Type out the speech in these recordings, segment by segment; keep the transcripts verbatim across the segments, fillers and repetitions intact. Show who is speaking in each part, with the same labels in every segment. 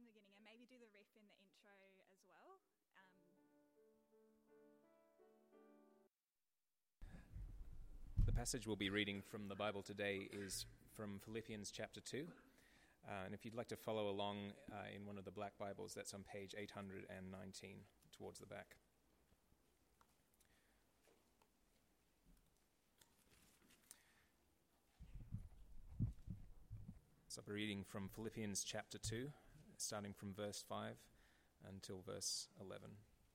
Speaker 1: beginning and maybe do the riff in the intro as well. Um,
Speaker 2: The passage we'll be reading from the Bible today is from Philippians chapter two. Uh, and if you'd like to follow along uh, in one of the black Bibles, that's on page eight hundred nineteen towards the back. So I'll be reading from Philippians chapter two, starting from verse five until verse eleven.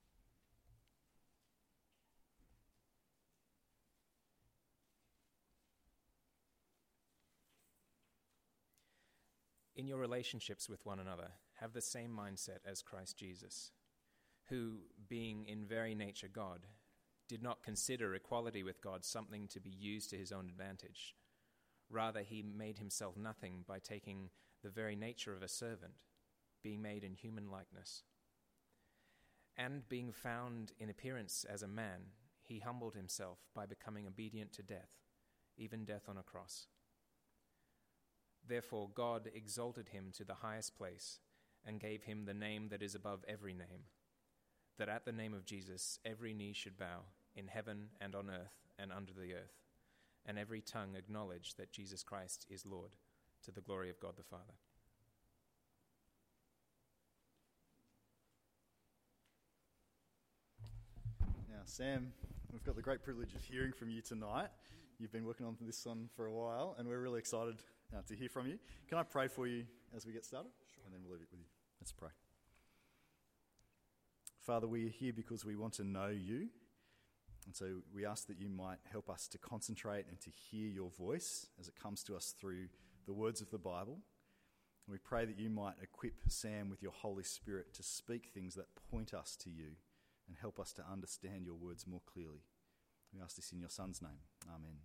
Speaker 2: In your relationships with one another, have the same mindset as Christ Jesus, who, being in very nature God, did not consider equality with God something to be used to his own advantage. Rather, he made himself nothing by taking the very nature of a servant, being made in human likeness. And being found in appearance as a man, he humbled himself by becoming obedient to death, even death on a cross. Therefore God exalted him to the highest place and gave him the name that is above every name, that at the name of Jesus every knee should bow, in heaven and on earth and under the earth, and every tongue acknowledge that Jesus Christ is Lord, to the glory of God the Father.
Speaker 3: Now, Sam, we've got the great privilege of hearing from you tonight. You've been working on this one for a while, and we're really excited uh, to hear from you. Can I pray for you as we get started? Sure. And then we'll leave it with you. Let's pray. Father, we are here because we want to know you, and so we ask that you might help us to concentrate and to hear your voice as it comes to us through the words of the Bible. And we pray that you might equip Sam with your Holy Spirit to speak things that point us to you and help us to understand your words more clearly. We ask this in your Son's name. Amen.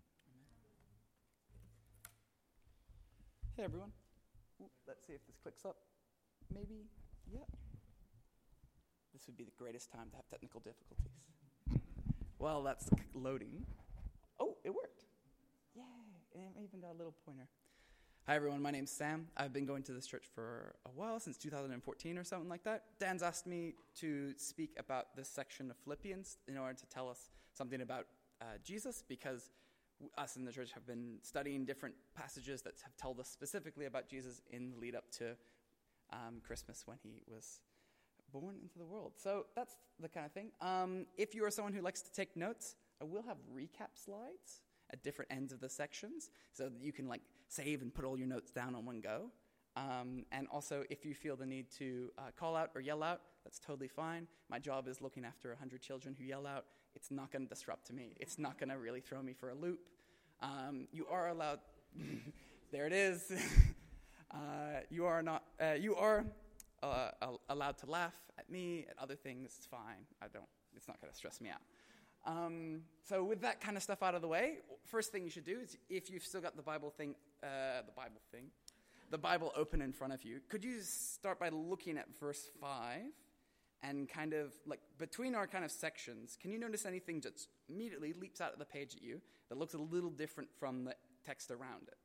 Speaker 4: Hey everyone. Ooh, let's see if this clicks up. Maybe. Yeah. This would be the greatest time to have technical difficulties. Well, that's loading. Oh, it worked. Yay. And I even got a little pointer. Hi everyone, my name's Sam. I've been going to this church for a while, since two thousand fourteen or something like that. Dan's asked me to speak about this section of Philippians in order to tell us something about uh, Jesus, because us in the church have been studying different passages that have told us specifically about Jesus in the lead up to um, Christmas when he was born into the world. So that's the kind of thing. Um, if you are someone who likes to take notes, I will have recap slides at different ends of the sections so that you can like save and put all your notes down on one go. Um, and also, if you feel the need to uh, call out or yell out, that's totally fine. My job is looking after one hundred children who yell out. It's not going to disrupt me. It's not going to really throw me for a loop. Um, you are allowed... there it is. uh, you are not... Uh, you are uh, allowed to laugh at me, at other things. It's fine. I don't... It's not going to stress me out. Um, so with that kind of stuff out of the way, first thing you should do is, if you've still got the Bible thing... Uh, the Bible thing... the Bible open in front of you, could you start by looking at verse five and kind of, like, between our kind of sections, can you notice anything that immediately leaps out of the page at you that looks a little different from the text around it?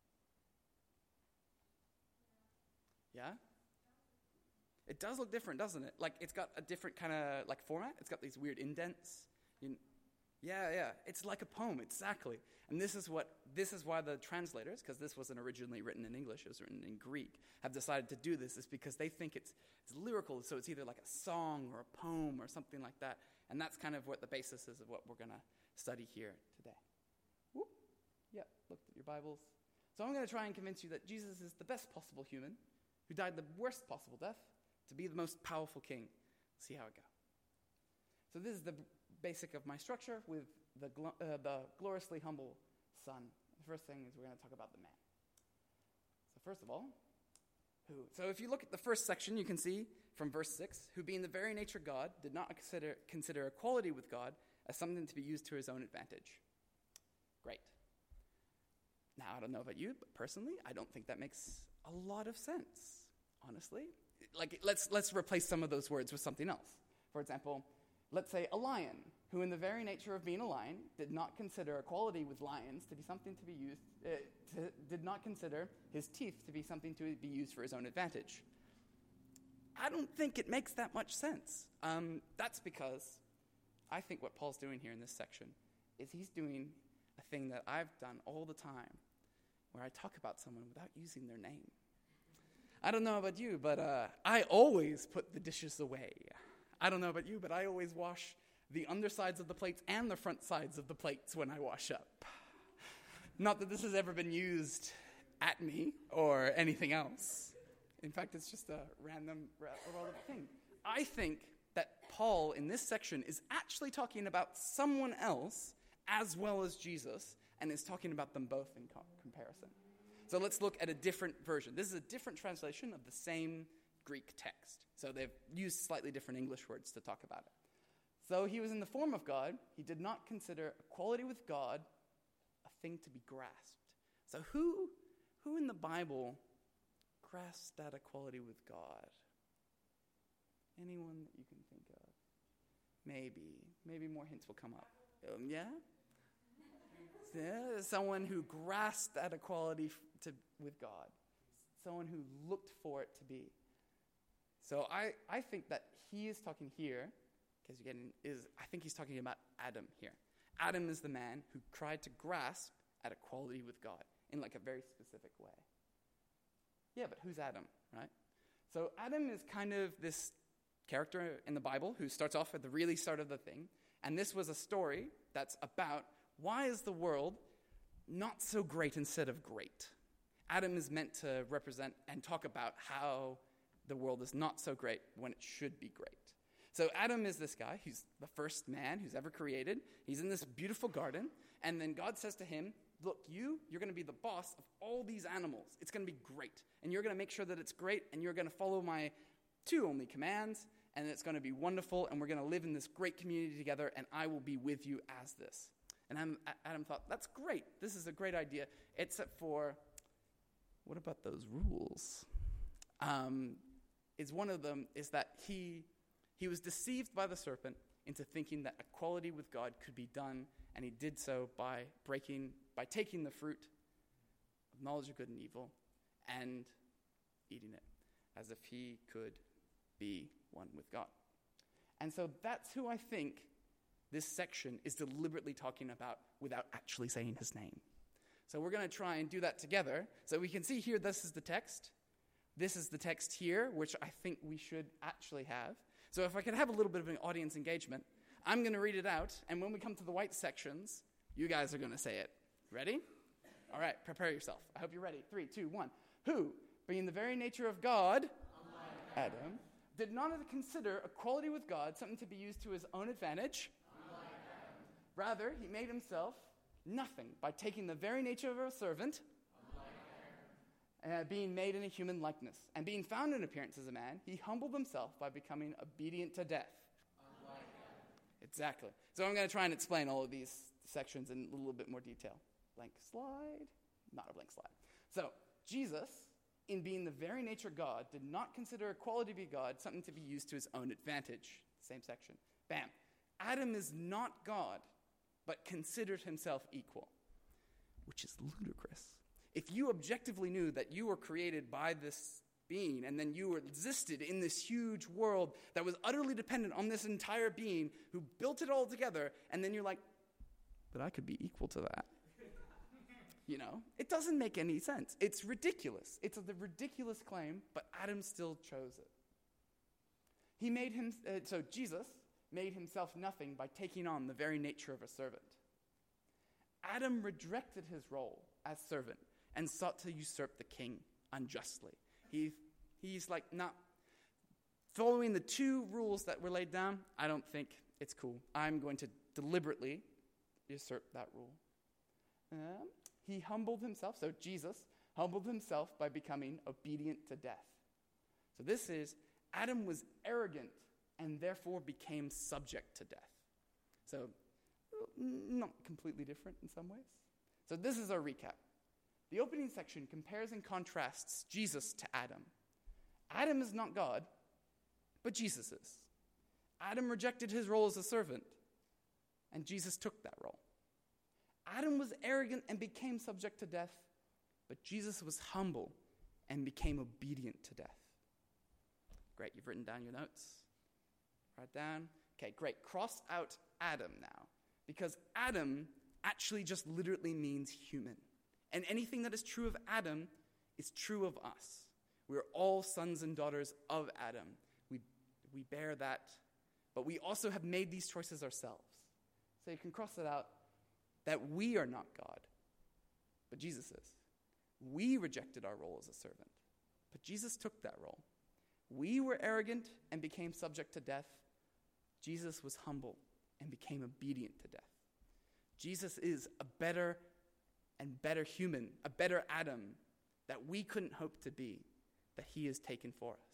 Speaker 4: Yeah? It does look different, doesn't it? Like, it's got a different kind of, like, format. It's got these weird indents. You, yeah, yeah. It's like a poem, exactly. And this is what this is why the translators, because this wasn't originally written in English, it was written in Greek, have decided to do this, is because they think it's it's lyrical, so it's either like a song or a poem or something like that. And that's kind of what the basis is of what we're going to study here today. Whoop. Yeah, looked at your Bibles. So I'm going to try and convince you that Jesus is the best possible human, who died the worst possible death, to be the most powerful king. See how it goes. So this is the basic of my structure with the gl- uh, the gloriously humble Son. The first thing is we're going to talk about the man. So first of all, who? So if you look at the first section, you can see from verse six, who being the very nature God, did not consider, consider equality with God as something to be used to his own advantage. Great. Now, I don't know about you, but personally, I don't think that makes a lot of sense, honestly. Like, let's let's replace some of those words with something else. For example, let's say a lion, who in the very nature of being a lion did not consider equality with lions to be something to be used, uh, to, did not consider his teeth to be something to be used for his own advantage. I don't think it makes that much sense. Um, that's because I think what Paul's doing here in this section is he's doing a thing that I've done all the time, where I talk about someone without using their name. I don't know about you, but uh, I always put the dishes away. I don't know about you, but I always wash the undersides of the plates and the front sides of the plates when I wash up. Not that this has ever been used at me or anything else. In fact, it's just a random relevant thing. I think that Paul in this section is actually talking about someone else as well as Jesus, and is talking about them both in co- comparison. So let's look at a different version. This is a different translation of the same Greek text. So they've used slightly different English words to talk about it. So he was in the form of God. He did not consider equality with God a thing to be grasped. So who, who in the Bible grasped that equality with God? Anyone that you can think of? Maybe. Maybe more hints will come up. Um, yeah? Yeah, someone who grasped that equality f- to, with God. Someone who looked for it to be. So I, I think that he is talking here, because you're getting, is I think he's talking about Adam here. Adam is the man who tried to grasp at equality with God in like a very specific way. Yeah, but who's Adam, right? So Adam is kind of this character in the Bible who starts off at the really start of the thing. And this was a story that's about why is the world not so great instead of great? Adam is meant to represent and talk about how the world is not so great when it should be great. So Adam is this guy. He's the first man who's ever created. He's in this beautiful garden. And then God says to him, look, you, you're going to be the boss of all these animals. It's going to be great. And you're going to make sure that it's great. And you're going to follow my two only commands. And it's going to be wonderful. And we're going to live in this great community together. And I will be with you as this. And Adam thought, that's great. This is a great idea. Except for, what about those rules? Um, is one of them is that he he was deceived by the serpent into thinking that equality with God could be done, and he did so by breaking, by taking the fruit of knowledge of good and evil and eating it, as if he could be one with God. And so that's who I think this section is deliberately talking about without actually saying his name. So we're going to try and do that together. So we can see here, this is the text. This is the text here, which I think we should actually have. So if I could have a little bit of an audience engagement, I'm going to read it out, and when we come to the white sections, you guys are going to say it. Ready? All right, prepare yourself. I hope you're ready. Three, two, one. Who, being the very nature of God, Adam, did not consider equality with God something to be used to his own advantage. Rather, he made himself nothing by taking the very nature of a servant, uh, being made in a human likeness. And being found in appearance as a man, he humbled himself by becoming obedient to death. Exactly. So I'm going to try and explain all of these sections in a little bit more detail. Blank slide. Not a blank slide. So, Jesus, in being the very nature God, did not consider equality with God something to be used to his own advantage. Same section. Bam. Adam is not God, but considered himself equal, which is ludicrous. If you objectively knew that you were created by this being, and then you existed in this huge world that was utterly dependent on this entire being who built it all together, and then you're like, but I could be equal to that. You know, it doesn't make any sense. It's ridiculous. It's a ridiculous claim, but Adam still chose it. He made him, uh, so Jesus made himself nothing by taking on the very nature of a servant. Adam rejected his role as servant and sought to usurp the king unjustly. He, he's like, not following the two rules that were laid down, I don't think it's cool. I'm going to deliberately usurp that rule. Um, he humbled himself, so Jesus humbled himself by becoming obedient to death. So this is, Adam was arrogant and therefore became subject to death. So, not completely different in some ways. So this is our recap. The opening section compares and contrasts Jesus to Adam. Adam is not God, but Jesus is. Adam rejected his role as a servant, and Jesus took that role. Adam was arrogant and became subject to death, but Jesus was humble and became obedient to death. Great, you've written down your notes. Write down. Okay, great. Cross out Adam now, because Adam actually just literally means human. And anything that is true of Adam is true of us. We're all sons and daughters of Adam. We, we bear that, but we also have made these choices ourselves. So you can cross it out that we are not God, but Jesus is. We rejected our role as a servant, but Jesus took that role. We were arrogant and became subject to death. Jesus was humble and became obedient to death. Jesus is a better and better human, a better Adam that we couldn't hope to be, that he has taken for us.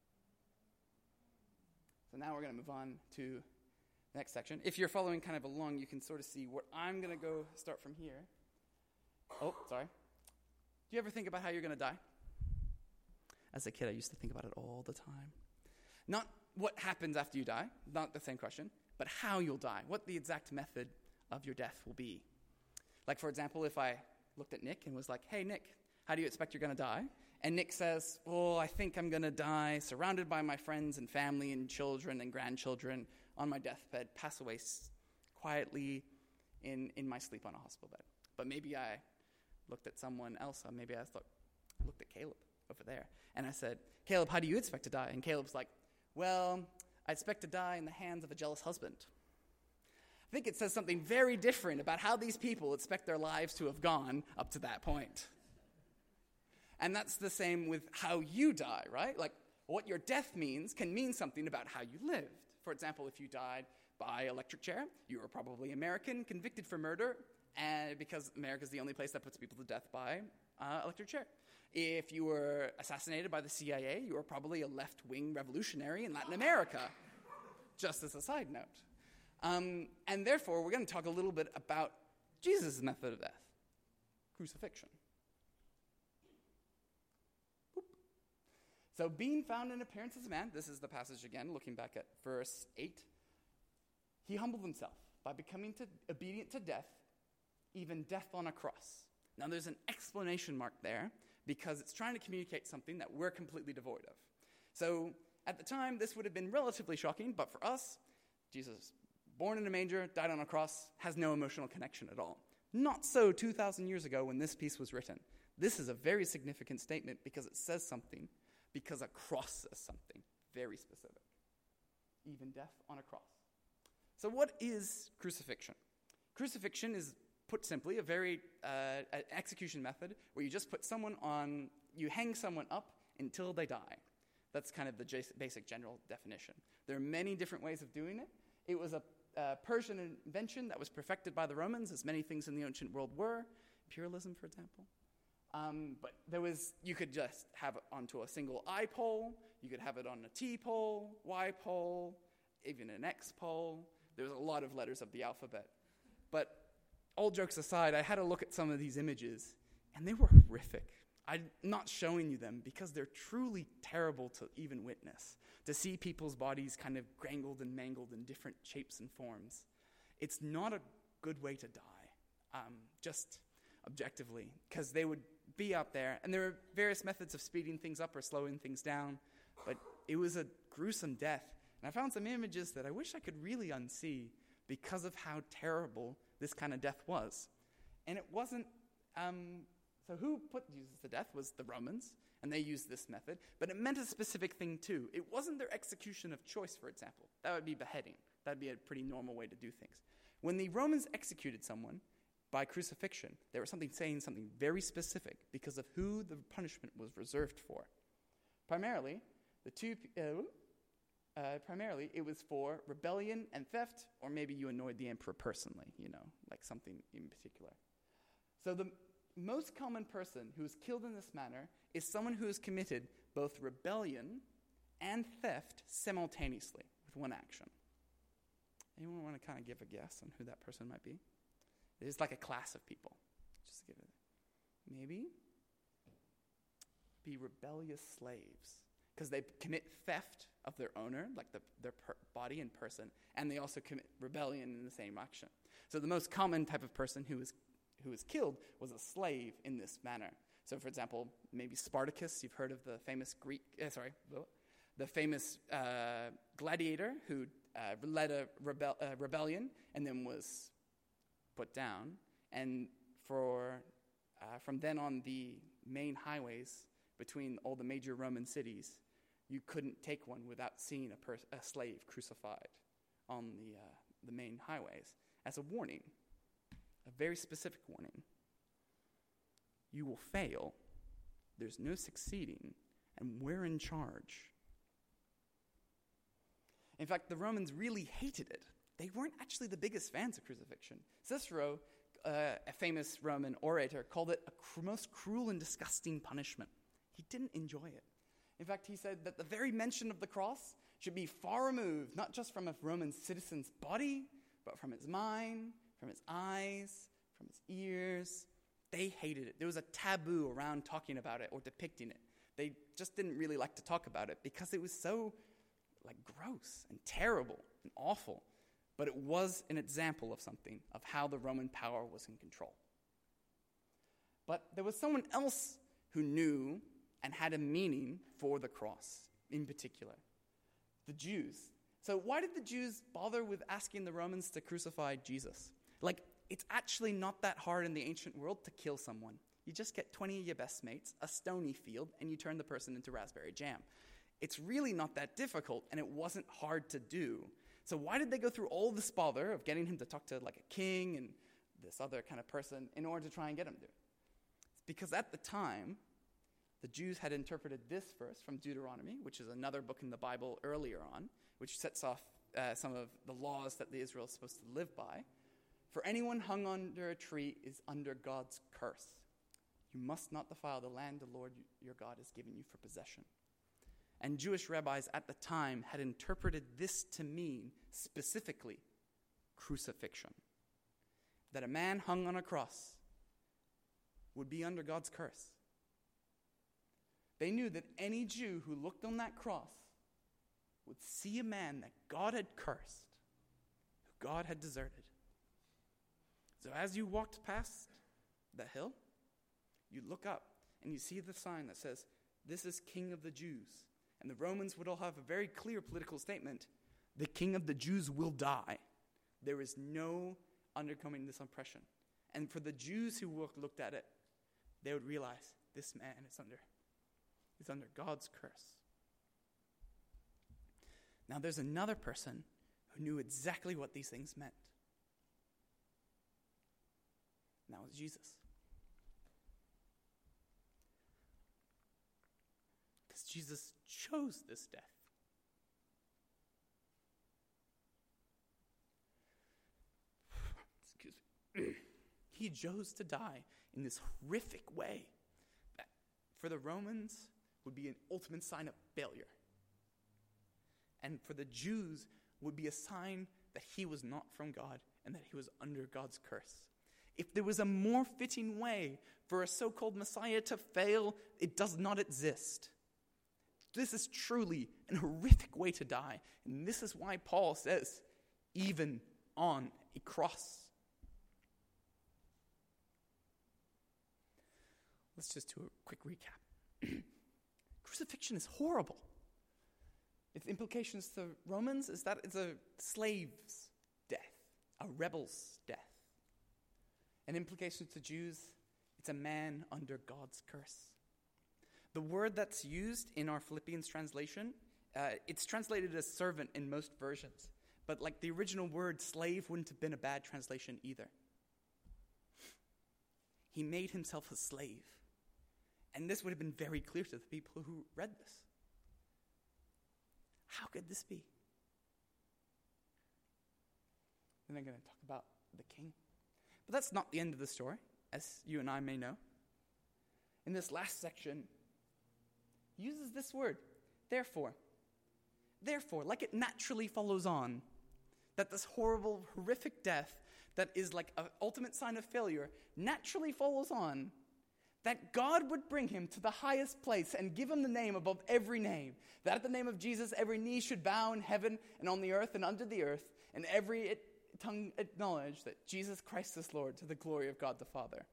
Speaker 4: So now we're going to move on to the next section. If you're following kind of along, you can sort of see where I'm going to go start from here. Oh, sorry. Do you ever think about how you're going to die? As a kid, I used to think about it all the time. Not what happens after you die, not the same question, but how you'll die, what the exact method of your death will be. Like, for example, if I looked at Nick and was like, hey, Nick, how do you expect you're going to die? And Nick says, well, I think I'm going to die surrounded by my friends and family and children and grandchildren on my deathbed, pass away s- quietly in, in my sleep on a hospital bed. But maybe I looked at someone else, or maybe I thought, looked at Caleb over there, and I said, Caleb, how do you expect to die? And Caleb's like, well, I expect to die in the hands of a jealous husband. I think it says something very different about how these people expect their lives to have gone up to that point. And that's the same with how you die, right? Like, what your death means can mean something about how you lived. For example, if you died by electric chair, you were probably American, convicted for murder, and because America is the only place that puts people to death by uh, electric chair. If you were assassinated by the C I A, you were probably a left-wing revolutionary in Latin America, just as a side note. Um, and therefore, we're going to talk a little bit about Jesus' method of death, crucifixion. Boop. So, being found in appearance as a man, this is the passage again, looking back at verse eight. He humbled himself by becoming to, obedient to death, even death on a cross. Now, there's an explanation mark there because it's trying to communicate something that we're completely devoid of. So, at the time, this would have been relatively shocking, but for us, Jesus, born in a manger, died on a cross, has no emotional connection at all. Not so two thousand years ago when this piece was written. This is a very significant statement because it says something, because a cross says something very specific. Even death on a cross. So what is crucifixion? Crucifixion is, put simply, a very uh, an execution method where you just put someone on, you hang someone up until they die. That's kind of the j- basic general definition. There are many different ways of doing it. It was a uh, Persian invention that was perfected by the Romans, as many things in the ancient world were. Imperialism, for example. Um, but there was, you could just have it onto a single I pole. You could have it on a T pole, Y pole, even an X pole. There was a lot of letters of the alphabet. But all jokes aside, I had a look at some of these images, and they were horrific. I'm not showing you them because they're truly terrible to even witness. To see people's bodies kind of grangled and mangled in different shapes and forms. It's not a good way to die, um, just objectively, because they would be out there, and there are various methods of speeding things up or slowing things down, but it was a gruesome death. And I found some images that I wish I could really unsee because of how terrible this kind of death was. And it wasn't, um, so who put Jesus to death was the Romans, and they used this method, but it meant a specific thing too. It wasn't their execution of choice, for example. That would be beheading. That would be a pretty normal way to do things. When the Romans executed someone by crucifixion, they were something saying something very specific because of who the punishment was reserved for. Primarily, the two, uh, uh, primarily it was for rebellion and theft, or maybe you annoyed the emperor personally, you know, like something in particular. So the most common person who is killed in this manner is someone who has committed both rebellion and theft simultaneously with one action. Anyone want to kind of give a guess on who that person might be? There's like a class of people. Just give it. Maybe be rebellious slaves because they commit theft of their owner, like the, their per- body and person, and they also commit rebellion in the same action. So the most common type of person who is who was killed was a slave in this manner. So, for example, maybe Spartacus. You've heard of the famous Greek, uh, sorry, the famous uh, gladiator who uh, led a rebel- uh, rebellion and then was put down. And for uh, from then on, the main highways between all the major Roman cities, you couldn't take one without seeing a, pers- a slave crucified on the uh, the main highways as a warning, a very specific warning. You will fail. There's no succeeding, and we're in charge. In fact, the Romans really hated it. They weren't actually the biggest fans of crucifixion. Cicero, uh, a famous Roman orator, called it a cr- most cruel and disgusting punishment. He didn't enjoy it. In fact, he said that the very mention of the cross should be far removed, not just from a Roman citizen's body, but from his mind, from his eyes, from his ears. They hated it. There was a taboo around talking about it or depicting it. They just didn't really like to talk about it because it was so like gross and terrible and awful. But it was an example of something, of how the Roman power was in control. But there was someone else who knew and had a meaning for the cross in particular. The Jews. So why did the Jews bother with asking the Romans to crucify Jesus? Like, it's actually not that hard in the ancient world to kill someone. You just get twenty of your best mates, a stony field, and you turn the person into raspberry jam. It's really not that difficult, and it wasn't hard to do. So why did they go through all this bother of getting him to talk to like a king and this other kind of person in order to try and get him to? It's because at the time, the Jews had interpreted this verse from Deuteronomy, which is another book in the Bible earlier on, which sets off uh, some of the laws that the Israel is supposed to live by. For anyone hung under a tree is under God's curse. You must not defile the land the Lord your God has given you for possession. And Jewish rabbis at the time had interpreted this to mean specifically crucifixion. That a man hung on a cross would be under God's curse. They knew that any Jew who looked on that cross would see a man that God had cursed, who God had deserted. So as you walked past the hill, you look up and you see the sign that says, "This is King of the Jews." And the Romans would all have a very clear political statement: the King of the Jews will die. There is no undercoming this oppression. And for the Jews who looked at it, they would realize this man is under, is under God's curse. Now there's another person who knew exactly what these things meant. And that was Jesus. Because Jesus chose this death. Excuse me. He chose to die in this horrific way that for the Romans would be an ultimate sign of failure. And for the Jews would be a sign that he was not from God and that he was under God's curse. If there was a more fitting way for a so-called Messiah to fail, it does not exist. This is truly an horrific way to die. And this is why Paul says, even on a cross. Let's just do a quick recap. Crucifixion is horrible. Its implications to Romans is that it's a slave's death, a rebel's death. And implications to Jews, it's a man under God's curse. The word that's used in our Philippians translation, uh, it's translated as servant in most versions. But like the original word, slave wouldn't have been a bad translation either. He made himself a slave. And this would have been very clear to the people who read this. How could this be? Then they're going to talk about the king. But that's not the end of the story, as you and I may know. In this last section, he uses this word, therefore. Therefore, like it naturally follows on, that this horrible, horrific death that is like an ultimate sign of failure naturally follows on, that God would bring him to the highest place and give him the name above every name. That at the name of Jesus, every knee should bow in heaven and on the earth and under the earth, and every it, tongue acknowledge that Jesus Christ is Lord, to the glory of God the Father.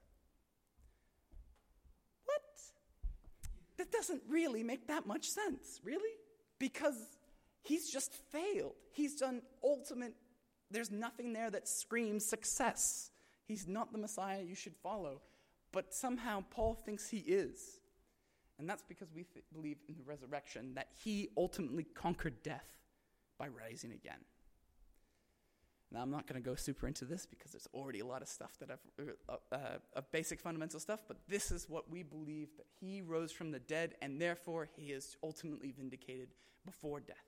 Speaker 4: What? That doesn't really make that much sense, really? because he's just failed. He's done ultimate, there's nothing there that screams success. He's not the Messiah you should follow. But somehow Paul thinks he is. And that's because we th- believe in the resurrection, that he ultimately conquered death by rising again. Now, I'm not going to go super into this because there's already a lot of stuff that I've, uh, uh, of basic fundamental stuff, but this is what we believe, that he rose from the dead, and therefore he is ultimately vindicated before death.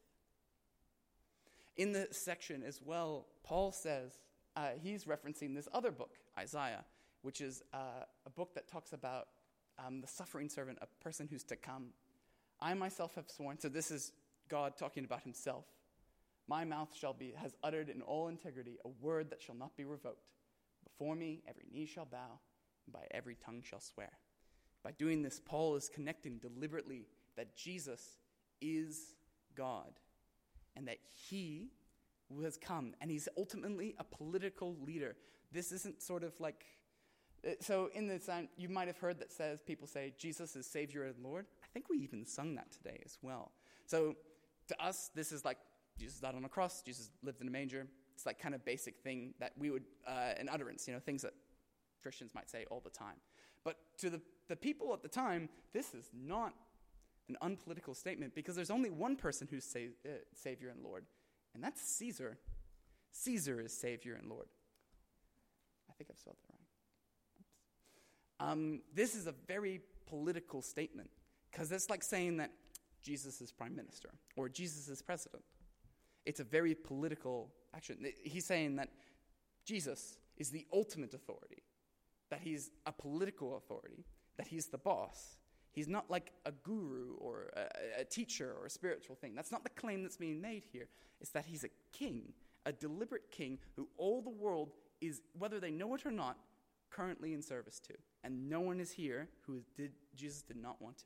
Speaker 4: In the section as well, Paul says, uh, he's referencing this other book, Isaiah, which is uh, a book that talks about um, the suffering servant, a person who's to come. I myself have sworn, so this is God talking about himself. My mouth shall be, has uttered in all integrity a word that shall not be revoked. Before me every knee shall bow, and by every tongue shall swear. By doing this, Paul is connecting deliberately that Jesus is God, and that he has come, and he's ultimately a political leader. This isn't sort of like, so in the sign, you might have heard that says, people say, Jesus is Savior and Lord. I think we even sung that today as well. So to us, this is like, Jesus died on a cross, Jesus lived in a manger. It's like kind of basic thing that we would, uh, an utterance, you know, things that Christians might say all the time. But to the, the people at the time, this is not an unpolitical statement, because there's only one person who's sa- uh, Savior and Lord, and that's Caesar. Caesar is Savior and Lord. I think I've spelled that wrong. Um, this is a very political statement, because it's like saying that Jesus is prime minister or Jesus is president. It's a very political action. He's saying that Jesus is the ultimate authority, that he's a political authority, that he's the boss. He's not like a guru or a, a teacher or a spiritual thing. That's not the claim that's being made here. It's that he's a king, a deliberate king who all the world is, whether they know it or not, currently in service to. And no one is here who did, Jesus did not want to.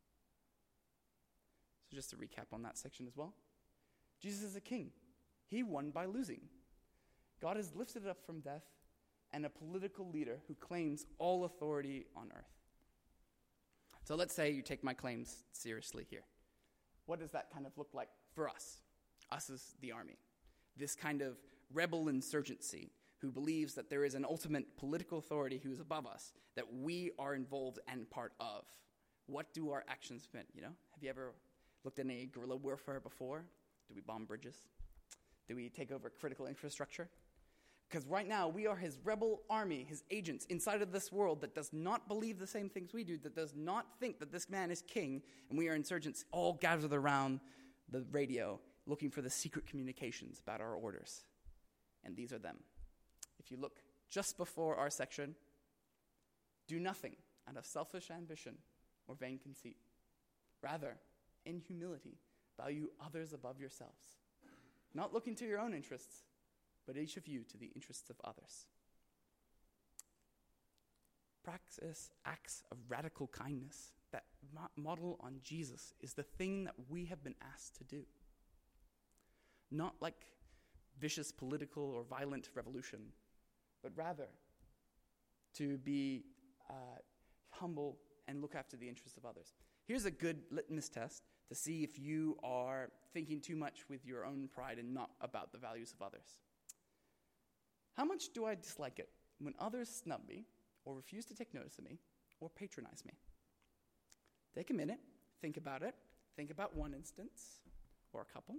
Speaker 4: So just to recap on that section as well. Jesus is a king. He won by losing. God is lifted up from death, and a political leader who claims all authority on earth. So let's say you take my claims seriously here. What does that kind of look like for us? Us as the army. This kind of rebel insurgency who believes that there is an ultimate political authority who is above us, that we are involved and part of. What do our actions mean? You know, have you ever looked at any guerrilla warfare before? Do we bomb bridges? Do we take over critical infrastructure? Because right now, we are his rebel army, his agents inside of this world that does not believe the same things we do, that does not think that this man is king, and we are insurgents all gathered around the radio looking for the secret communications about our orders. And these are them. If you look just before our section, do nothing out of selfish ambition or vain conceit. Rather, in humility, value others above yourselves, not looking to your own interests, but each of you to the interests of others. Practice acts of radical kindness that mo- model on Jesus is the thing that we have been asked to do. Not like vicious political or violent revolution, but rather to be uh, humble and look after the interests of others. Here's a good litmus test to see if you are thinking too much with your own pride and not about the values of others. How much do I dislike it when others snub me or refuse to take notice of me or patronize me? Take a minute, think about it, think about one instance or a couple.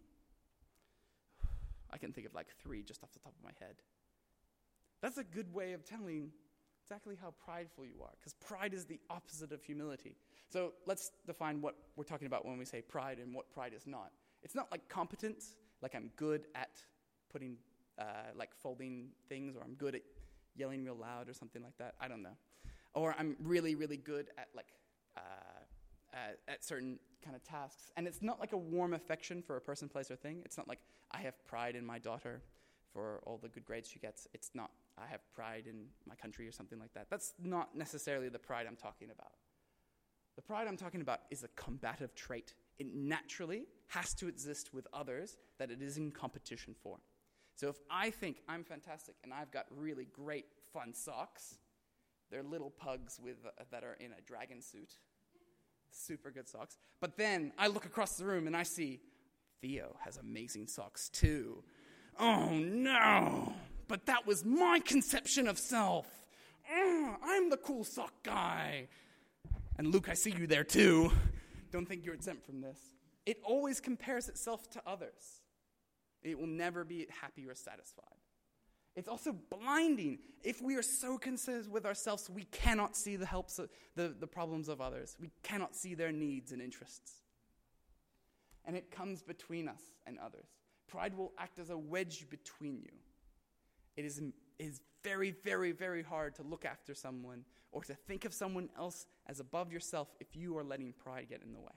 Speaker 4: I can think of like three just off the top of my head. That's a good way of telling exactly how prideful you are, because pride is the opposite of humility. So let's define what we're talking about when we say pride and what pride is not. It's not like competence, like I'm good at putting, uh, like folding things, or I'm good at yelling real loud or something like that. I don't know. Or I'm really, really good at like uh, at, at certain kind of tasks. And it's not like a warm affection for a person, place, or thing. It's not like I have pride in my daughter for all the good grades she gets. It's not I have pride in my country or something like that. That's not necessarily the pride I'm talking about. The pride I'm talking about is a combative trait. It naturally has to exist with others that it is in competition for. So if I think I'm fantastic and I've got really great fun socks, they're little pugs with uh, that are in a dragon suit, super good socks, but then I look across the room and I see Theo has amazing socks too. Oh no, but that was my conception of self. Oh, I'm the cool sock guy. And Luke, I see you there too. Don't think you're exempt from this. It always compares itself to others. It will never be happy or satisfied. It's also blinding. If we are so concerned with ourselves, we cannot see the helps of, the, the problems of others. We cannot see their needs and interests. And it comes between us and others. Pride will act as a wedge between you. It is, is very, very, very hard to look after someone or to think of someone else as above yourself if you are letting pride get in the way.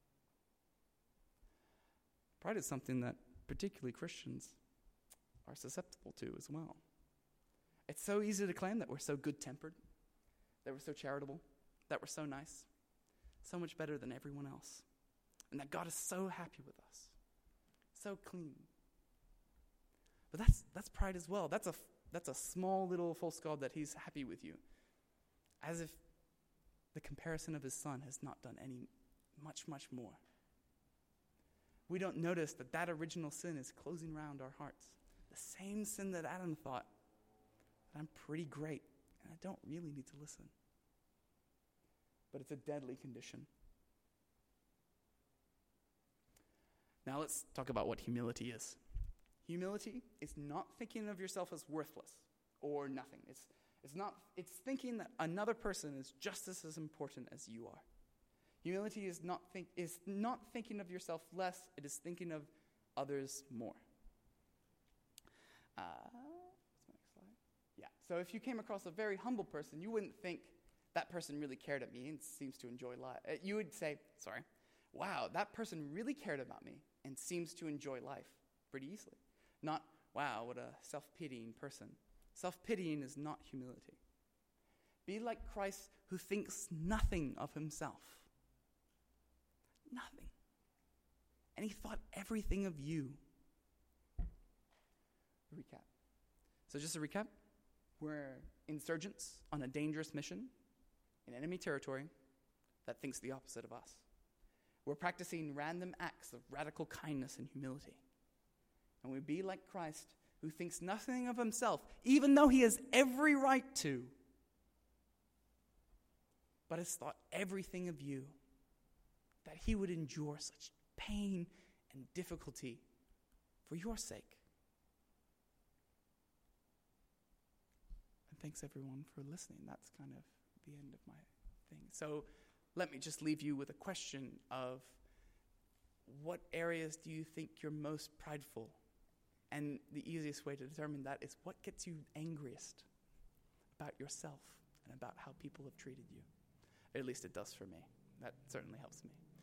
Speaker 4: Pride is something that particularly Christians are susceptible to as well. It's so easy to claim that we're so good-tempered, that we're so charitable, that we're so nice, so much better than everyone else, and that God is so happy with us, so clean. But that's that's pride as well. That's a that's a small little false god that he's happy with you, as if the comparison of his son has not done any much much more. We don't notice that that original sin is closing around our hearts. The same sin that Adam thought, that I'm pretty great, and I don't really need to listen. But it's a deadly condition. Now let's talk about what humility is. Humility is not thinking of yourself as worthless or nothing. It's, it's, not, it's thinking that another person is just as important as you are. Humility is not think is not thinking of yourself less, it is thinking of others more. Uh, what's my next slide? Yeah, so if you came across a very humble person, you wouldn't think that person really cared about me and seems to enjoy life. Uh, you would say, sorry, wow, that person really cared about me and seems to enjoy life pretty easily. Not, wow, what a self-pitying person. Self-pitying is not humility. Be like Christ, who thinks nothing of himself. Nothing. And he thought everything of you. Recap. So just to recap, we're insurgents on a dangerous mission in enemy territory that thinks the opposite of us. We're practicing random acts of radical kindness and humility. And we be like Christ, who thinks nothing of himself, even though he has every right to, but has thought everything of you, that he would endure such pain and difficulty for your sake. And thanks everyone for listening. That's kind of the end of my thing. So let me just leave you with a question of, what areas do you think you're most prideful? And the easiest way to determine that is, what gets you angriest about yourself and about how people have treated you? Or at least it does for me. That certainly helps me.